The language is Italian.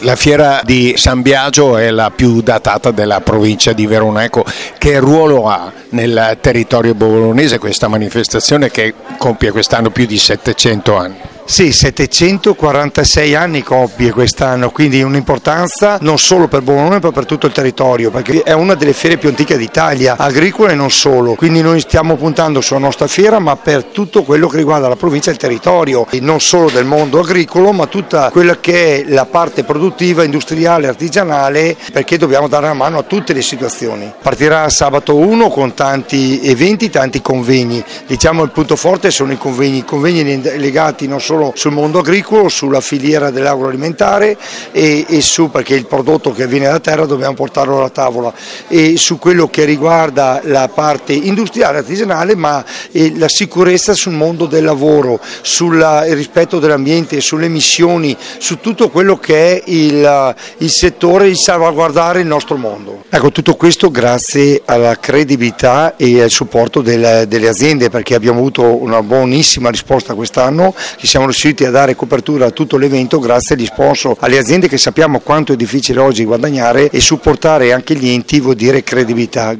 La fiera di San Biagio è la più datata della provincia di Verona, ecco, che ruolo ha nel territorio bolognese questa manifestazione che compie quest'anno più di 700 anni? Sì, 746 anni compie quest'anno, quindi un'importanza non solo per Bologna ma per tutto il territorio, perché è una delle fiere più antiche d'Italia, agricola e non solo, quindi noi stiamo puntando sulla nostra fiera ma per tutto quello che riguarda la provincia e il territorio, e non solo del mondo agricolo ma tutta quella che è la parte produttiva, industriale, artigianale, perché dobbiamo dare una mano a tutte le situazioni. Partirà sabato 1 con tanti eventi, tanti convegni, diciamo il punto forte sono i convegni legati non solo sul mondo agricolo, sulla filiera dell'agroalimentare e su, perché il prodotto che viene da terra dobbiamo portarlo alla tavola, e su quello che riguarda la parte industriale artigianale, ma la sicurezza sul mondo del lavoro, sul rispetto dell'ambiente, sulle emissioni, su tutto quello che è il settore di salvaguardare il nostro mondo. Ecco, tutto questo grazie alla credibilità e al supporto delle aziende, perché abbiamo avuto una buonissima risposta quest'anno, che siamo riusciti a dare copertura a tutto l'evento grazie agli sponsor, alle aziende che sappiamo quanto è difficile oggi guadagnare, e supportare anche gli enti vuol dire credibilità.